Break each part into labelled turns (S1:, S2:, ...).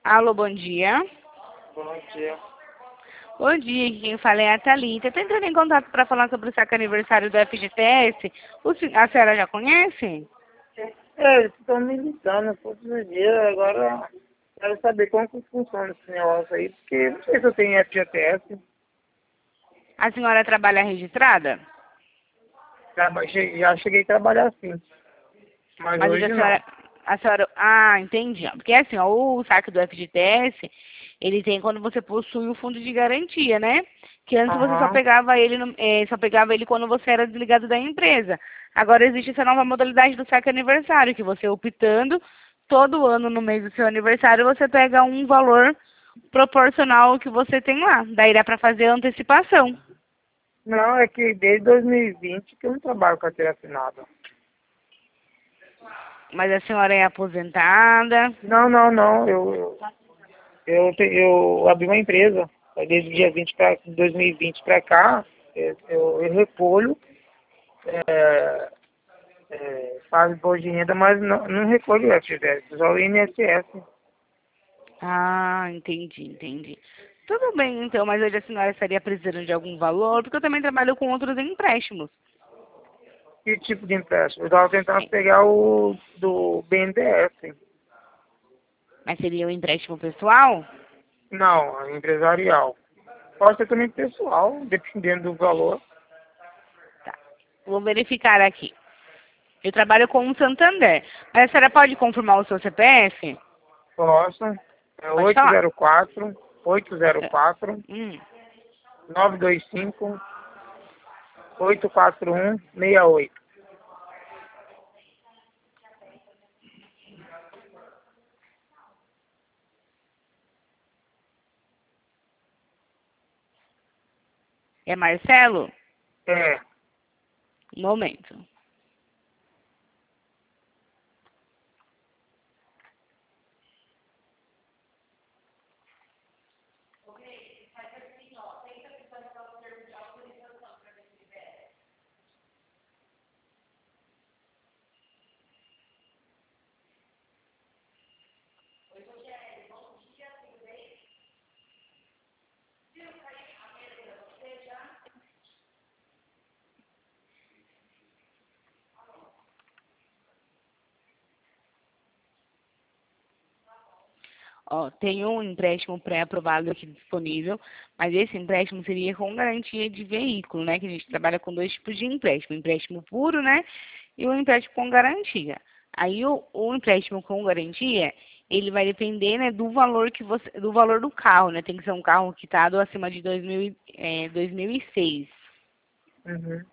S1: Alô, bom dia.
S2: Bom dia.
S1: Bom dia, aqui quem fala é a Thalita. Estou entrando em contato para falar sobre o saque aniversário do FGTS. A senhora já conhece?
S2: Eles estão me ligando todos os dias, agora quero saber como que funciona esse negócio aí, porque não sei se eu tenho FGTS.
S1: A senhora trabalha registrada?
S2: Já cheguei a trabalhar assim, mas
S1: Mas hoje
S2: hoje
S1: a
S2: não.
S1: senhora... Ah, entendi. Porque assim, ó, o saque do FGTS, ele tem quando você possui o fundo de garantia, né? Que antes você só
S2: Aham.
S1: pegava ele, só pegava ele quando você era desligado da empresa. Agora existe essa nova modalidade do saque aniversário, que você optando, todo ano no mês do seu aniversário, você pega um valor proporcional ao que você tem lá. Daí dá para fazer a antecipação.
S2: Não, é que desde 2020 que eu não trabalho com carteira assinada.
S1: Mas a senhora é aposentada.
S2: Não. Eu abri uma empresa. Desde o dia 2020 para cá, eu recolho, é, faz imposto de renda, mas não recolho o FGTS, só o INSS.
S1: Ah, entendi. Tudo bem, então, mas hoje a senhora estaria precisando de algum valor, porque eu também trabalho com outros empréstimos.
S2: Que tipo de empréstimo? Eu estava tentando pegar o do BNDES.
S1: Mas seria um empréstimo pessoal?
S2: Não, empresarial. Pode ser também pessoal, dependendo do valor.
S1: Tá. Vou verificar aqui. Eu trabalho com o Santander. Mas a senhora pode confirmar o seu CPF?
S2: Posso. É
S1: Pode falar.
S2: 804
S1: É.
S2: 804
S1: Hum.
S2: 925 84168.
S1: É Marcelo?
S2: É.
S1: Um momento. Ó, tem um empréstimo pré-aprovado aqui disponível, mas esse empréstimo seria com garantia de veículo, né? Que a gente trabalha com dois tipos de empréstimo, empréstimo puro, né? E o empréstimo com garantia. Aí o empréstimo com garantia, ele vai depender, né, do valor do valor do carro, né? Tem que ser um carro quitado acima de 2006.
S2: Uhum.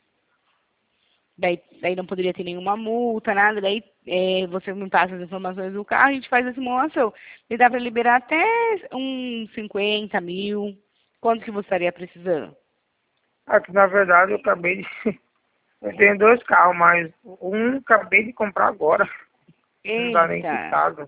S1: Daí não poderia ter nenhuma multa, nada. Daí você me passa as informações do carro, a gente faz a simulação. E dá para liberar até uns 50 mil. Quanto que você estaria precisando?
S2: Aqui, na verdade, eu acabei de... Eu tenho dois carros, mas um acabei de comprar agora. Não dá nem
S1: Eita.
S2: quitado.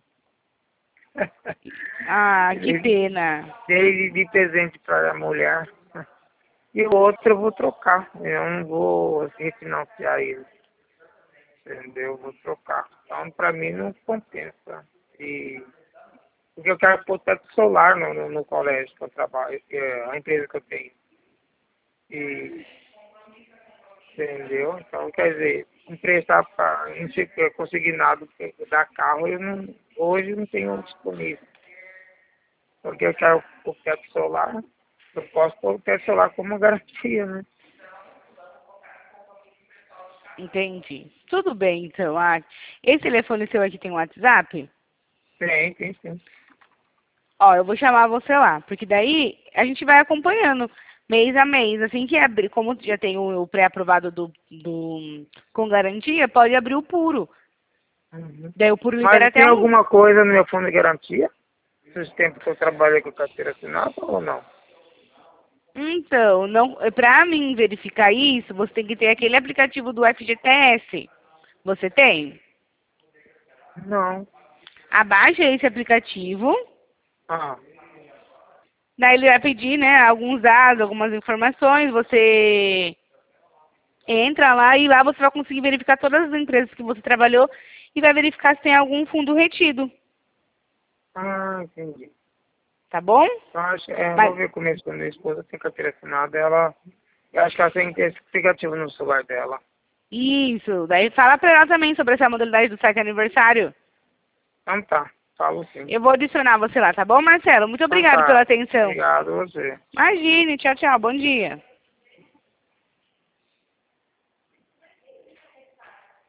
S1: Ah, que
S2: Ele
S1: pena.
S2: dei de presente para a mulher. E o outro eu vou trocar. Eu não vou assim, refinanciar ele. Entendeu? Eu vou trocar. Então, para mim, não compensa. E, porque eu quero pôr teto solar no colégio que eu trabalho, que é a empresa que eu tenho. E, entendeu? Então, quer dizer, emprestar para não sei consignado dar carro, hoje não tenho disponível. Porque eu quero o teto solar, eu posso pôr o teto solar como garantia, né?
S1: Entendi. Tudo bem, então. Ah, esse telefone seu aqui tem um WhatsApp?
S2: Tem sim.
S1: Ó, eu vou chamar você lá, porque daí a gente vai acompanhando mês a mês. Assim que abrir, como já tem o pré-aprovado do com garantia, pode abrir o puro.
S2: Uhum.
S1: Daí o puro libera
S2: Mas
S1: até
S2: tem
S1: um.
S2: alguma coisa no meu fundo de garantia? Esses tempos que eu trabalhei com carteira assinada ou não?
S1: Então, não, para mim verificar isso, você tem que ter aquele aplicativo do FGTS. Você tem?
S2: Não.
S1: Abaixa esse aplicativo.
S2: Ah,
S1: Daí ele vai pedir, né, alguns dados, algumas informações. Você entra lá e lá você vai conseguir verificar todas as empresas que você trabalhou e vai verificar se tem algum fundo retido.
S2: Ah, entendi.
S1: Tá bom?
S2: Então, acho,
S1: Mas-
S2: vou ver com minha esposa tem carteira assinada, eu acho que ela tem esse aplicativo no celular dela.
S1: Isso. Daí fala pra ela também sobre essa modalidade do site aniversário.
S2: Então tá, falo sim.
S1: Eu vou adicionar você lá, tá bom, Marcelo? Muito
S2: Então
S1: obrigado
S2: tá.
S1: pela atenção.
S2: Obrigado a você.
S1: Imagine. Tchau, tchau. Bom dia.